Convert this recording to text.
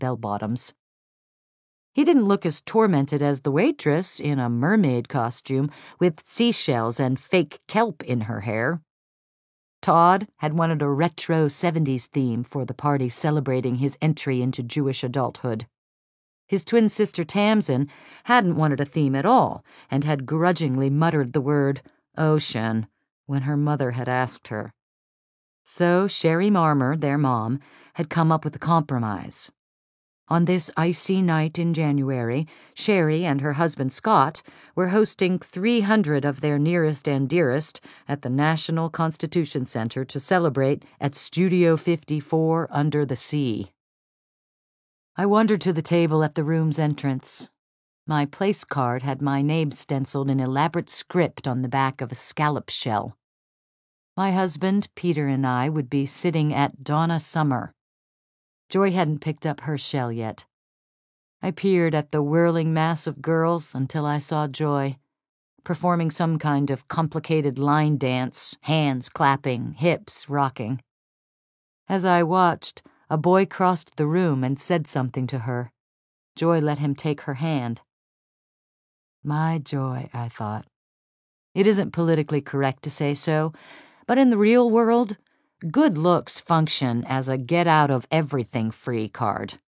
bell-bottoms. He didn't look as tormented as the waitress in a mermaid costume with seashells and fake kelp in her hair. Todd had wanted a retro 70s theme for the party celebrating his entry into Jewish adulthood. His twin sister Tamsin hadn't wanted a theme at all and had grudgingly muttered the word ocean when her mother had asked her. So Sherry Marmer, their mom, had come up with a compromise. On this icy night in January, Sherry and her husband Scott were hosting 300 of their nearest and dearest at the National Constitution Center to celebrate at Studio 54 under the sea. I wandered to the table at the room's entrance. My place card had my name stenciled in elaborate script on the back of a scallop shell. My husband, Peter, and I would be sitting at Donna Summer. Joy hadn't picked up her shell yet. I peered at the whirling mass of girls until I saw Joy, performing some kind of complicated line dance, hands clapping, hips rocking. As I watched, a boy crossed the room and said something to her. Joy let him take her hand. My Joy, I thought. It isn't politically correct to say so, but in the real world, good looks function as a get-out-of-everything free card.